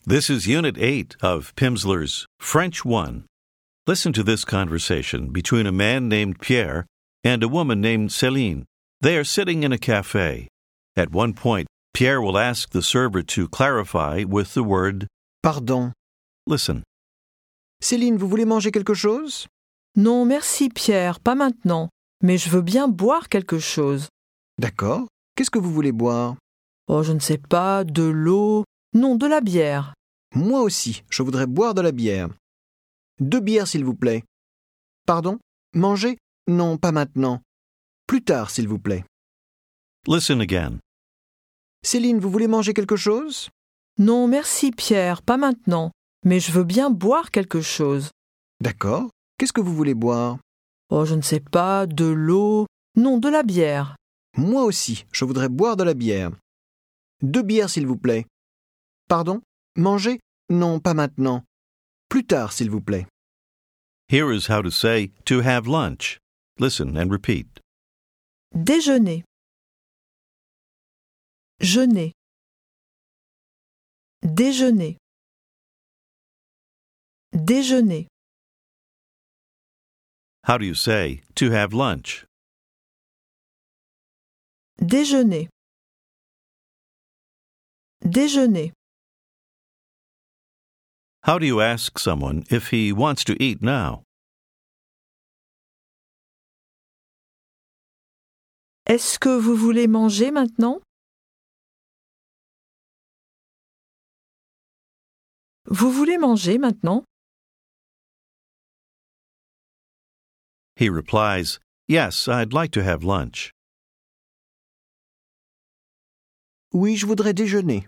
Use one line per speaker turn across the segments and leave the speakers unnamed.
This is Unit 8 of Pimsleur's French 1. Listen to this conversation between a man named Pierre and a woman named Céline. They are sitting in a cafe. At one point, Pierre will ask the server to clarify with the word
Pardon.
listen.
Céline, vous voulez manger quelque chose?
Non, merci Pierre, pas maintenant. Mais je veux bien boire quelque chose.
D'accord. Qu'est-ce que vous voulez boire?
Oh, je ne sais pas, de l'eau. Non, de la bière.
Moi aussi, je voudrais boire de la bière. 2 bières, s'il vous plaît. Pardon? Manger? Non, pas maintenant. Plus tard, s'il vous plaît.
Listen again.
Céline, vous voulez manger quelque chose?
Non, merci Pierre, pas maintenant. Mais je veux bien boire quelque chose.
D'accord. Qu'est-ce que vous voulez boire?
Oh, je ne sais pas, de l'eau. Non, de la bière.
Moi aussi, je voudrais boire de la bière. 2 bières, s'il vous plaît. Pardon? Manger? Non, pas maintenant. Plus tard, s'il vous plaît.
Here is how to say to have lunch. Listen and repeat.
Déjeuner. Jeûner. Déjeuner. Déjeuner.
How do you say to have lunch?
Déjeuner. Déjeuner.
How do you ask someone if he wants to eat now?
Est-ce que vous voulez manger maintenant? Vous voulez manger maintenant?
He replies, Yes, I'd like to have lunch.
Oui, je voudrais déjeuner.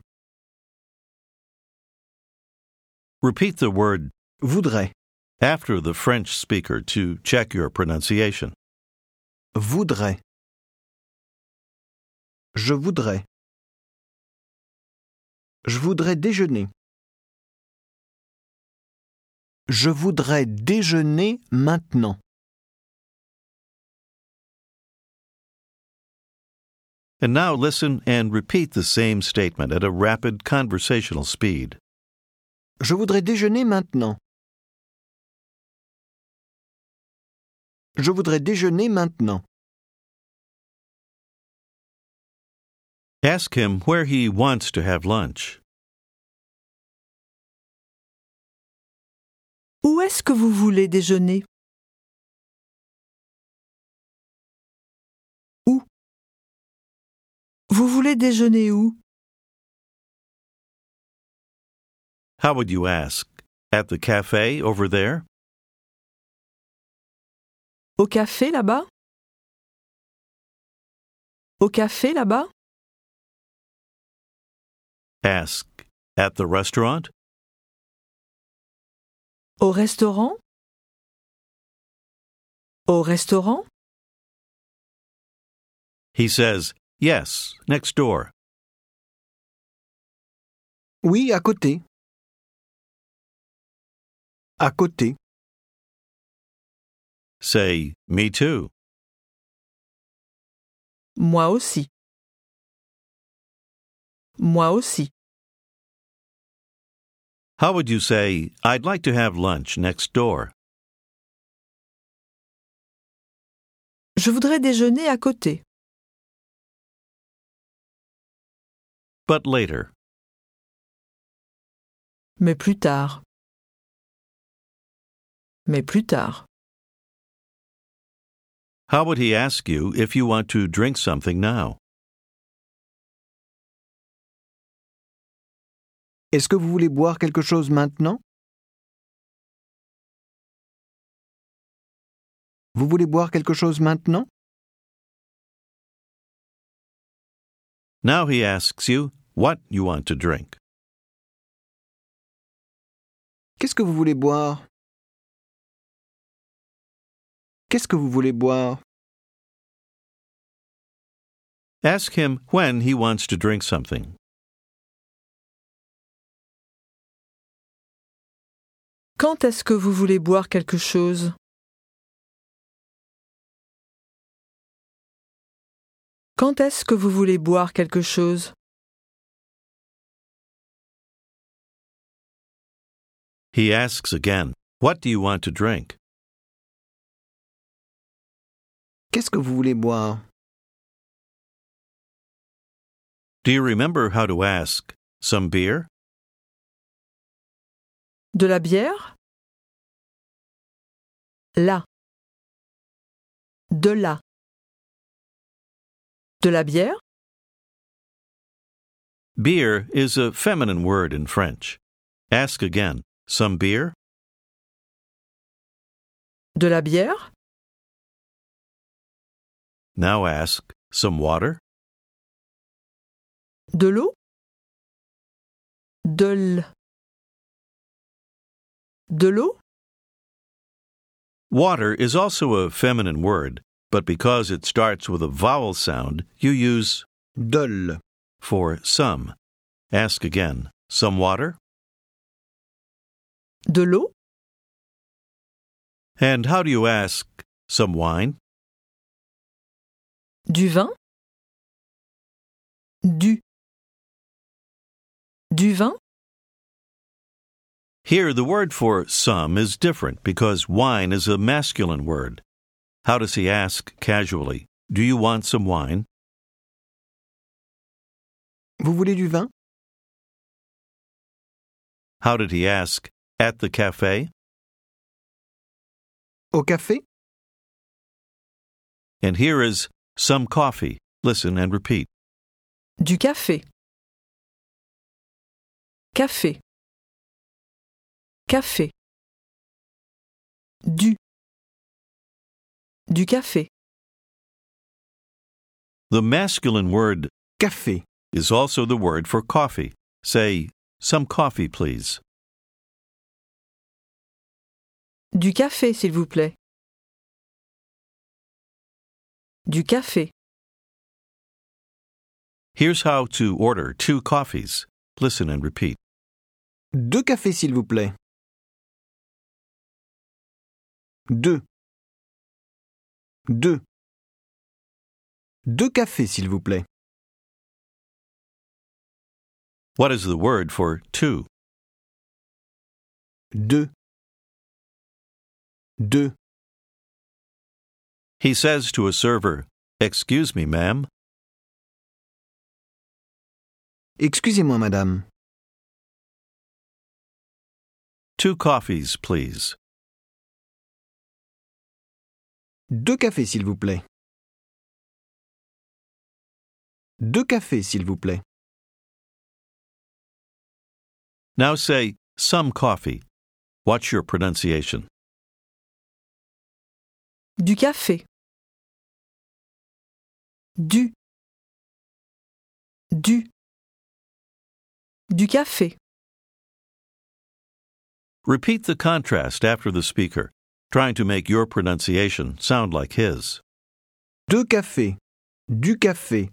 Repeat the word
Voudrais.
after the French speaker to check your pronunciation.
Voudrais. Je voudrais. Je voudrais déjeuner. Je voudrais déjeuner maintenant.
And now listen and repeat the same statement at a rapid conversational speed.
Je voudrais déjeuner maintenant. Je voudrais déjeuner maintenant.
Ask him where he wants to have lunch.
Où est-ce que vous voulez déjeuner? Où? Vous voulez déjeuner où?
How would you ask? At the cafe over there?
Au café là-bas? Au café là-bas?
Ask. At the restaurant?
Au restaurant? Au restaurant?
He says, Yes, next door.
Oui, à côté. À côté.
Say, Me too.
Moi aussi. Moi aussi.
How would you say, I'd like to have lunch next door?
Je voudrais déjeuner à côté.
But later.
Mais plus tard. Mais plus tard.
How would he ask you if you want to drink something now?
Est-ce que vous voulez boire quelque chose maintenant? Vous voulez boire quelque chose maintenant?
Now he asks you what you want to drink.
Qu'est-ce que vous voulez boire? Qu'est-ce que vous voulez boire?
Ask him when he wants to drink something.
Quand est-ce que vous voulez boire quelque chose? Quand est-ce que vous voulez boire quelque chose?
He asks again, "What do you want to drink?"
Qu'est-ce que vous voulez boire?
Do you remember how to ask, "Some beer?"
De la bière? Là. De là. De la bière?
Beer is a feminine word in French. Ask again, "Some beer?"
De la bière?
Now ask, "Some water?"
De l'eau? De l'eau?
Water is also a feminine word, but because it starts with a vowel sound, you use
Dol.
for some. Ask again, "Some water?"
De l'eau?
And how do you ask, "Some wine?"
Du vin? Du vin?
Here, the word for some is different because wine is a masculine word. How does he ask casually, "Do you want some wine?"
Vous voulez du vin?
How did he ask, "At the cafe?"
Au café?
And here is some coffee. Listen and repeat.
Du café. Café. Café. Du café.
The masculine word
Café.
is also the word for coffee. Say, "Some coffee, please."
Du café, s'il vous plaît. Du café.
Here's how to order 2 coffees. Listen and repeat.
2 cafés, s'il vous plaît. 2. 2. 2 cafés, s'il vous plaît.
What is the word for 2?
2. 2.
He says to a server, "Excuse me, ma'am."
Excusez-moi, madame.
2 coffees, please.
2 cafés, s'il vous plaît. 2 cafés, s'il vous plaît.
Now say, "Some coffee." Watch your pronunciation.
Du café. Du café.
Repeat the contrast after the speaker, trying to make your pronunciation sound like his.
2 cafés. Du café.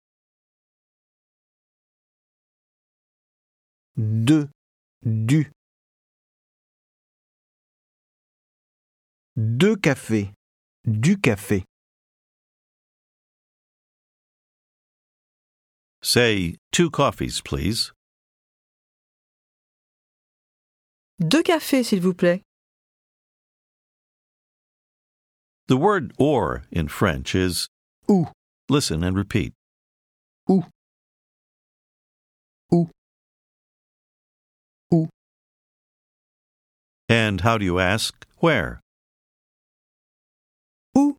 2. Du. 2 cafés. Du café.
Say, 2 coffees, please.
2 cafés, s'il vous plaît.
The word or in French is
Ou.
listen and repeat.
Ou. Ou. Ou.
And how do you ask, "Where?"
Où?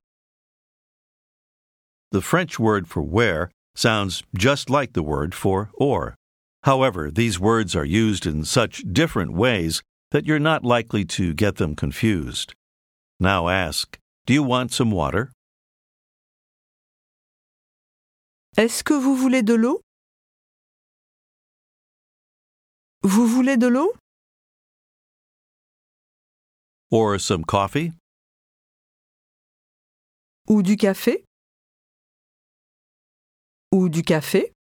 The French word for where sounds just like the word for or. However, these words are used in such different ways that you're not likely to get them confused. Now ask, "Do you want some water?"
Est-ce que vous voulez de l'eau? Vous voulez de l'eau?
Or some coffee?
Ou du café? Ou du café?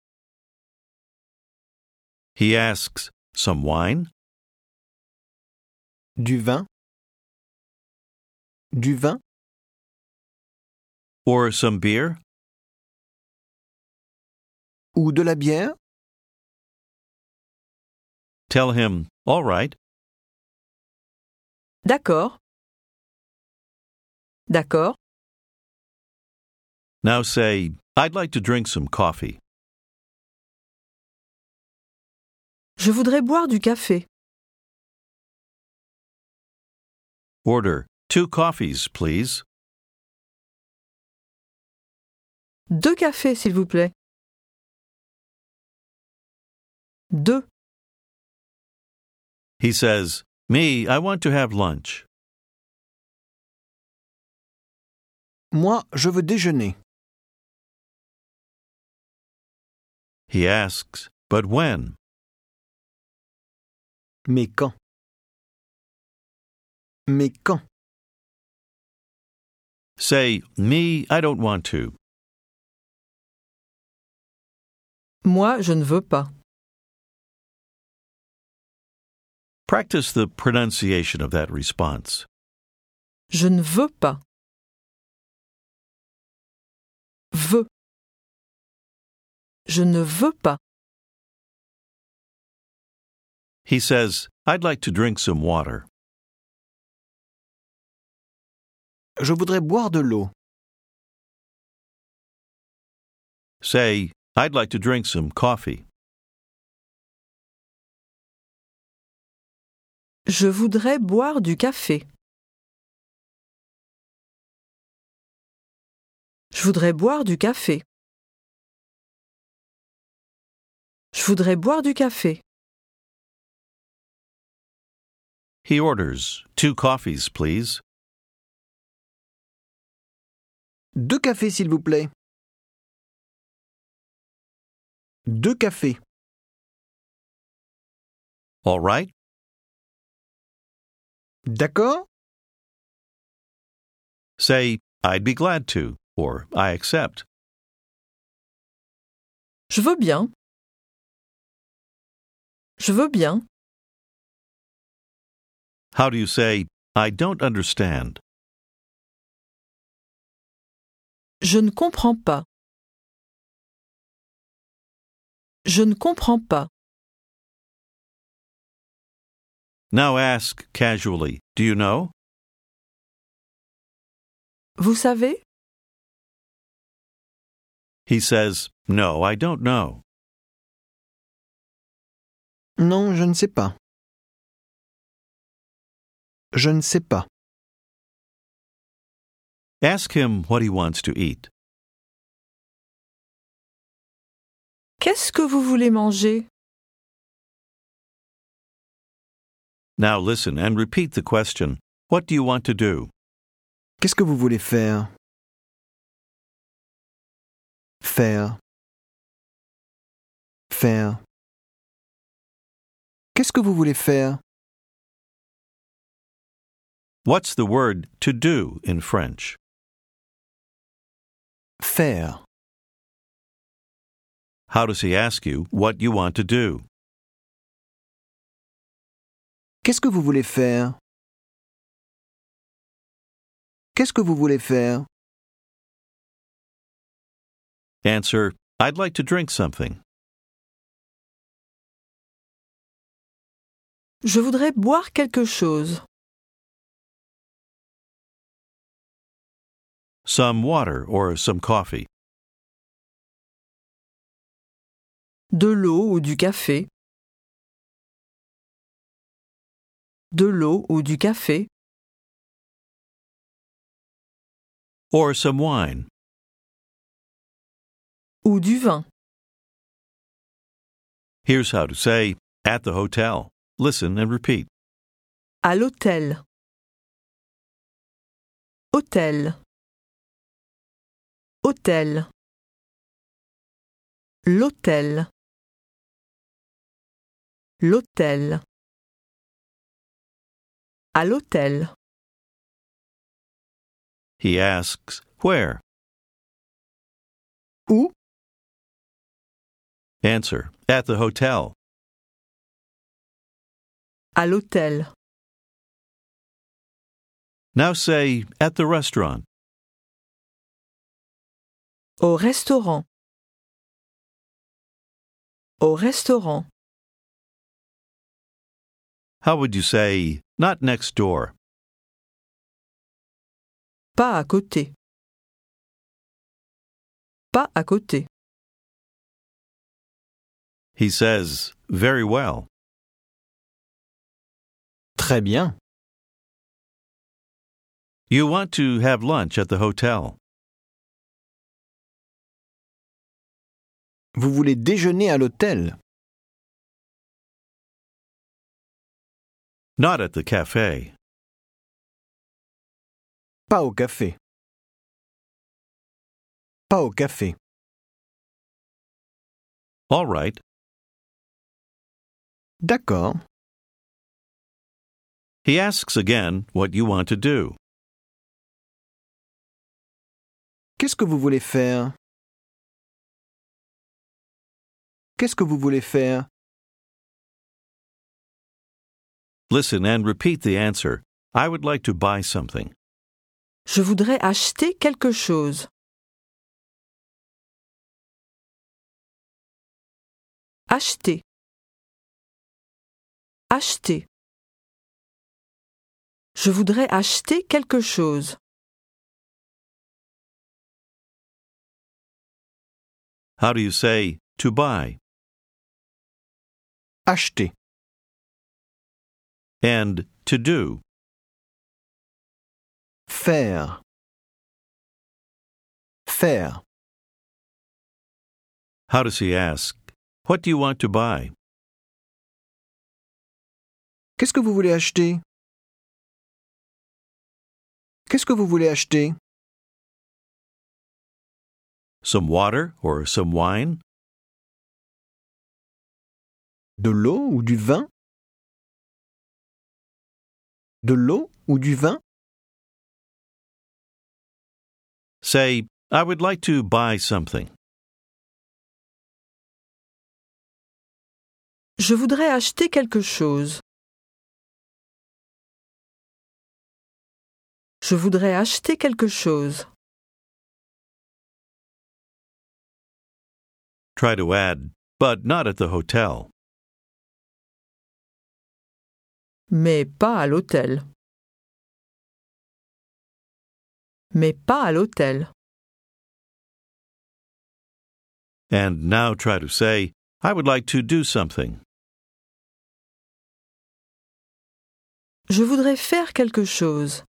He asks, "Some wine?"
Du vin. Du vin.
Or some beer?
Ou de la bière.
Tell him, "All right."
D'accord. D'accord.
Now say, I'd like to drink some coffee.
Je voudrais boire du café.
Order 2 coffees, please.
2 cafés, s'il vous plaît. 2.
He says, Me, I want to have lunch.
Moi, je veux déjeuner.
He asks, But when?
Mais quand? Mais quand?
Say, Me, I don't want to.
Moi, je ne veux pas.
Practice the pronunciation of that response.
Je ne veux pas. Veux. Je ne veux pas.
He says, I'd like to drink some water.
Je voudrais boire de l'eau.
Say, I'd like to drink some coffee.
Je voudrais boire du café. Je voudrais boire du café. Je voudrais boire du café.
He orders 2 coffees, please.
2 cafés, s'il vous plaît. 2 cafés.
All right?
D'accord?
Say, I'd be glad to, or I accept.
Je veux bien. Je veux bien.
How do you say, I don't understand?
Je ne comprends pas. Je ne comprends pas.
Now ask casually, do you know?
Vous savez?
He says, No, I don't know.
Non, je ne sais pas. Je ne sais pas.
Ask him what he wants to eat.
Qu'est-ce que vous voulez manger?
Now listen and repeat the question. What do you want to do?
Qu'est-ce que vous voulez faire? Faire. Faire. Qu'est-ce que vous voulez faire?
What's the word to do in French?
Faire.
How does he ask you what you want to do?
Qu'est-ce que vous voulez faire? Qu'est-ce que vous voulez faire?
Answer, I'd like to drink something.
Je voudrais boire quelque chose.
Some water or some coffee.
De l'eau ou du café. De l'eau ou du café.
Or some wine.
Ou du vin.
Here's how to say, at the hotel. Listen and repeat.
À l'hôtel. Hôtel. Hôtel. L'hôtel. L'hôtel. À l'hôtel.
He asks, where?
Où?
Answer, at the hotel.
À l'hôtel.
Now say, at the restaurant.
Au restaurant. Au restaurant.
How would you say, not next door?
Pas à côté. Pas à côté.
He says, very well.
Très bien.
You want to have lunch at the hotel.
Vous voulez déjeuner à l'hôtel.
Not at the cafe.
Pas au café. Pas au café.
All right.
D'accord.
He asks again what you want to do.
Qu'est-ce que vous voulez faire? Qu'est-ce que vous voulez faire?
Listen and repeat the answer. I would like to buy something.
Je voudrais acheter quelque chose. Acheter. Acheter. Je voudrais acheter quelque chose.
How do you say to buy?
Acheter.
And to do?
Faire. Faire.
How does he ask? What do you want to buy?
Qu'est-ce que vous voulez acheter? Qu'est-ce que vous voulez acheter?
Some water or some wine?
De l'eau ou du vin? De l'eau ou du vin?
Say, I would like to buy something.
Je voudrais acheter quelque chose. Je voudrais acheter quelque chose.
Try to add, but not at the hotel.
Mais pas à l'hôtel. Mais pas à l'hôtel.
And now try to say, I would like to do something.
Je voudrais faire quelque chose.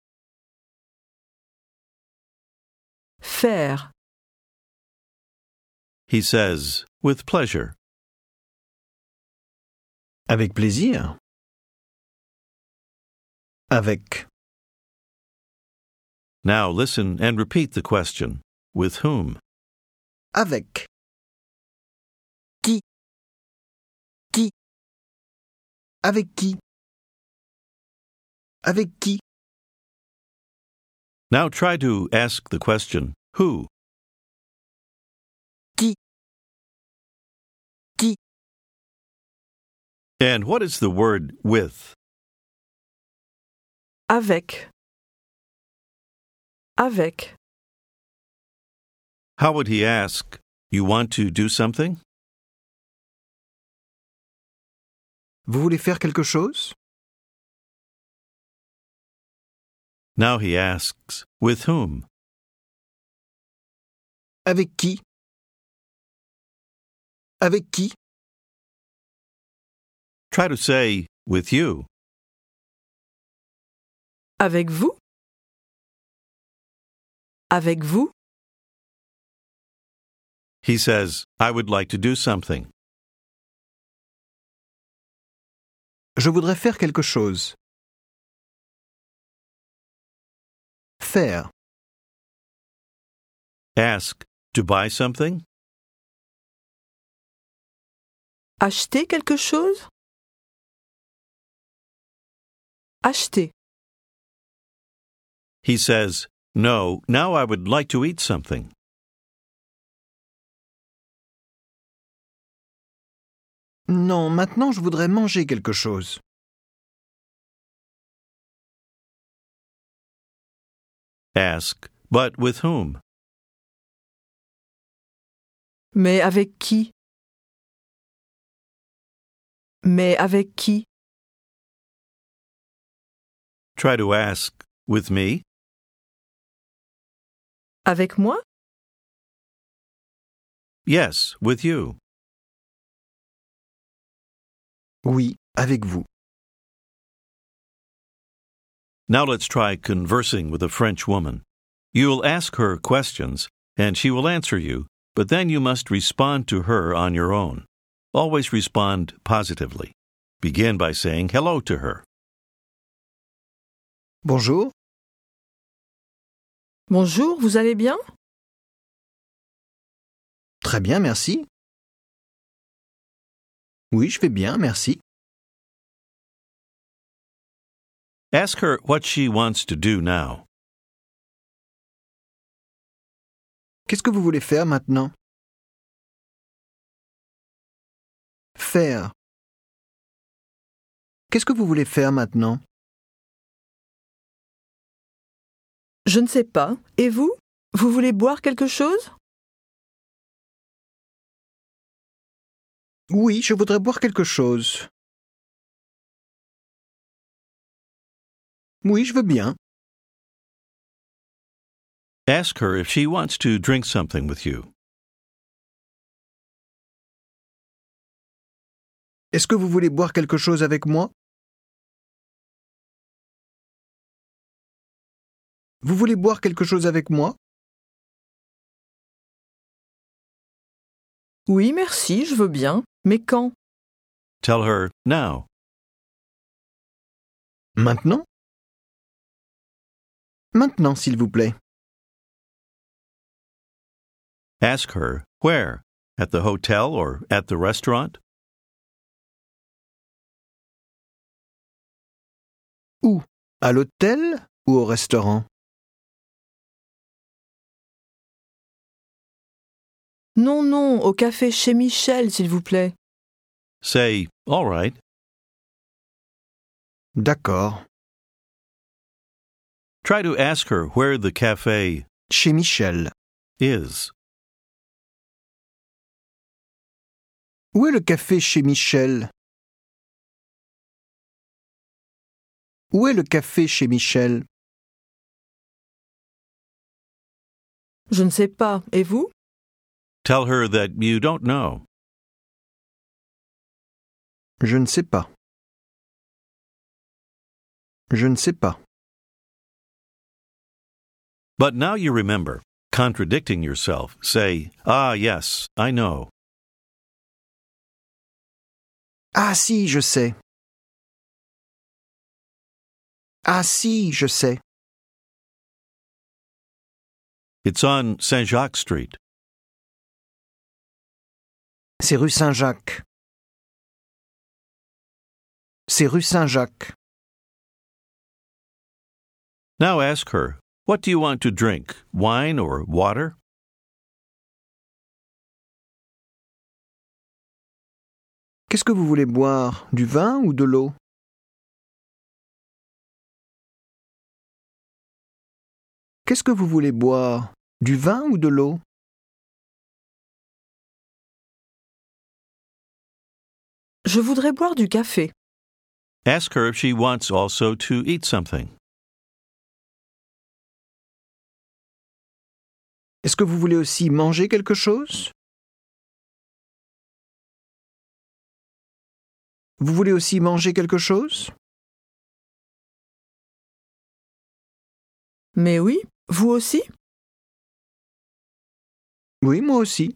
Faire.
He says, with pleasure.
Avec plaisir. Avec.
Now listen and repeat the question. With whom?
Avec. Qui? Qui? Avec qui? Avec qui?
Now try to ask the question, who?
Qui? Qui?
And what is the word with?
Avec. Avec.
How would he ask, you want to do something?
Vous voulez faire quelque chose?
Now he asks, with whom?
Avec qui? Avec qui?
Try to say, with you.
Avec vous? Avec vous?
He says, I would like to do something.
Je voudrais faire quelque chose. Faire.
Ask, to buy something?
Acheter quelque chose? Acheter.
He says, no, now I would like to eat something.
Non, maintenant je voudrais manger quelque chose.
Ask, but with whom?
Mais avec qui? Mais avec qui?
Try to ask, with me?
Avec moi?
Yes, with you.
Oui, avec vous.
Now let's try conversing with a French woman. You'll ask her questions, and she will answer you, but then you must respond to her on your own. Always respond positively. Begin by saying hello to her.
Bonjour.
Bonjour, vous allez bien?
Très bien, merci. Oui, je vais bien, merci.
Ask her what she wants to do now.
Qu'est-ce que vous voulez faire maintenant? Faire. Qu'est-ce que vous voulez faire maintenant?
Je ne sais pas. Et vous? Vous voulez boire quelque chose?
Oui, je voudrais boire quelque chose. Oui, je veux bien.
Ask her if she wants to drink something with you.
Est-ce que vous voulez boire quelque chose avec moi? Vous voulez boire quelque chose avec moi?
Oui, merci, je veux bien. Mais quand?
Tell her now.
Maintenant? Maintenant, s'il vous plaît.
Ask her where? At the hotel or at the restaurant?
Où? À l'hôtel ou au restaurant?
Non, non, au café chez Michel, s'il vous plaît.
Say, all right.
D'accord.
Try to ask her where the cafe
Chez Michel.
is.
Où est le café chez Michel? Où est le café chez Michel?
Je ne sais pas. Et vous?
Tell her that you don't know.
Je ne sais pas. Je ne sais pas.
But now you remember. Contradicting yourself, say, ah, yes, I know.
Ah si, je sais. Ah si, je sais.
It's on Saint-Jacques Street.
C'est rue Saint-Jacques. C'est rue Saint-Jacques.
Now ask her, what do you want to drink, wine or water?
Qu'est-ce que vous voulez boire? Du vin ou de l'eau? Qu'est-ce que vous voulez boire? Du vin ou de l'eau?
Je voudrais boire du café.
Ask her if she wants also to eat something.
Est-ce que vous voulez aussi manger quelque chose? Vous voulez aussi manger quelque chose?
Mais oui, vous aussi?
Oui, moi aussi.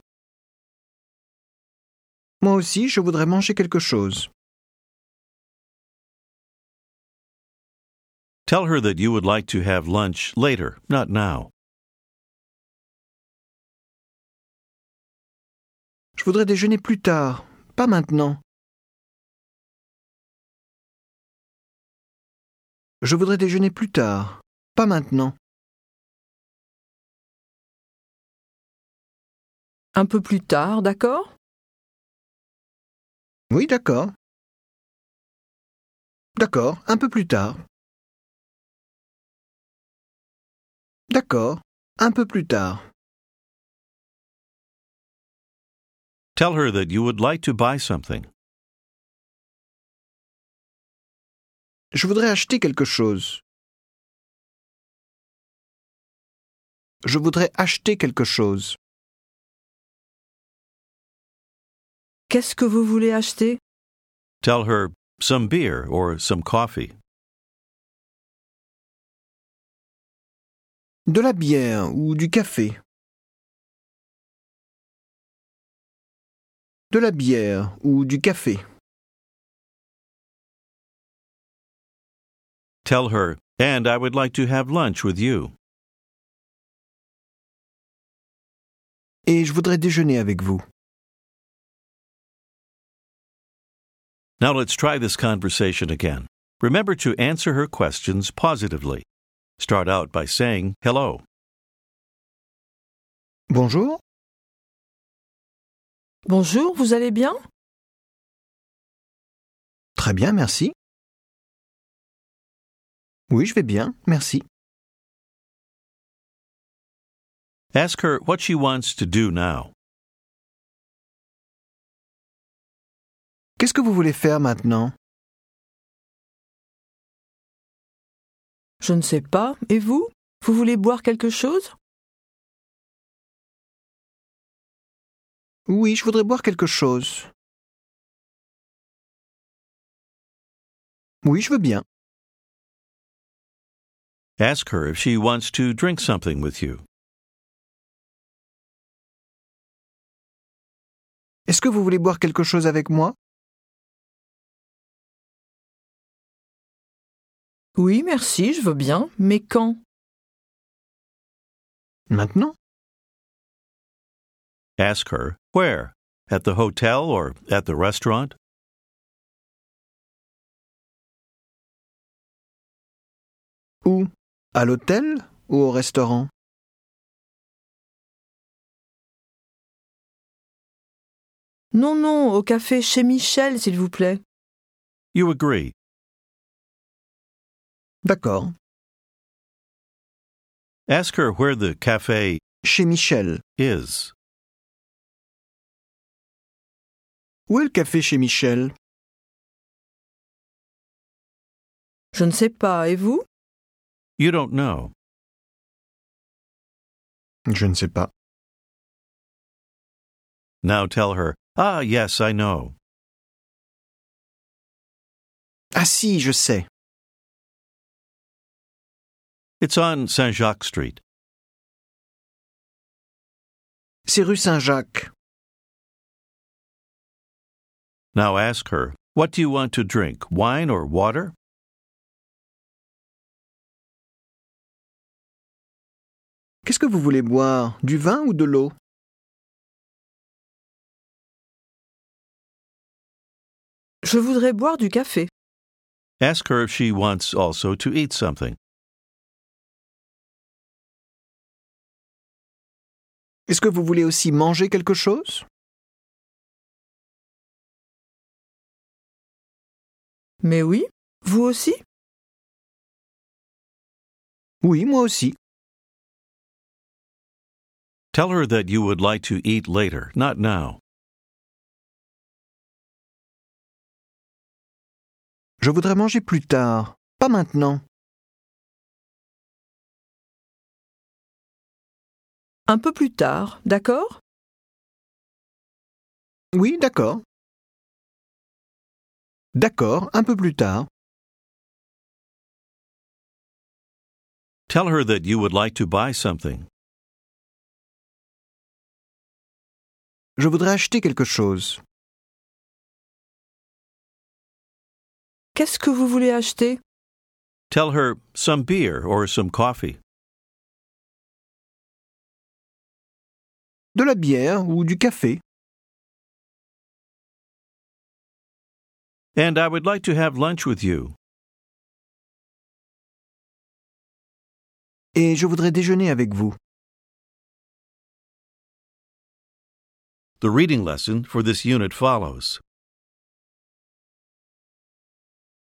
Moi aussi, je voudrais manger quelque chose.
Tell her that you would like to have lunch later, not now.
Je voudrais déjeuner plus tard, pas maintenant. Je voudrais déjeuner plus tard, pas maintenant.
Un peu plus tard, d'accord?
Oui, d'accord. D'accord, un peu plus tard. D'accord, un peu plus tard.
Tell her that you would like to buy something.
Je voudrais acheter quelque chose. je voudrais acheter quelque chose.
Qu'est-ce que vous voulez acheter?
Tell her some beer or some coffee.
De la bière ou du café. De la bière ou du café.
Tell her, and I would like to have lunch with you.
Et je voudrais déjeuner avec vous.
Now let's try this conversation again. Remember to answer her questions positively. Start out by saying hello.
Bonjour.
Bonjour, vous allez bien?
Très bien, merci. Oui, je vais bien, merci.
Ask her what she wants to do now.
Qu'est-ce que vous voulez faire maintenant?
Je ne sais pas. Et vous? Vous voulez boire quelque chose?
Oui, je voudrais boire quelque chose. Oui, je veux bien.
Ask her if she wants to drink something with you.
Est-ce que vous voulez boire quelque chose avec moi?
Oui, merci, je veux bien. Mais quand?
Maintenant?
Ask her where? At the hotel or at the restaurant?
Où? À l'hôtel ou au restaurant?
Non, non, au café chez Michel, s'il vous plaît.
You agree.
D'accord.
Ask her where the cafe
Chez Michel.
is.
Où est le café chez Michel?
Je ne sais pas. Et vous?
You don't know.
Je ne sais pas.
Now tell her, ah, yes, I know.
Ah si, je sais.
It's on Saint-Jacques Street.
C'est rue Saint-Jacques.
Now ask her, what do you want to drink, wine or water?
Qu'est-ce que vous voulez boire? Du vin ou de l'eau?
Je voudrais boire du café.
Ask her if she wants also to eat something.
Est-ce que vous voulez aussi manger quelque chose?
Mais oui, vous aussi?
Oui, moi aussi.
Tell her that you would like to eat later, not now.
Je voudrais manger plus tard, pas maintenant.
Un peu plus tard, d'accord?
Oui, d'accord. D'accord, un peu plus tard.
Tell her that you would like to buy something.
Je voudrais acheter quelque chose.
Qu'est-ce que vous voulez acheter?
Tell her some beer or some coffee.
De la bière ou du café.
And I would like to have lunch with you.
Et je voudrais déjeuner avec vous.
The reading lesson for this unit follows.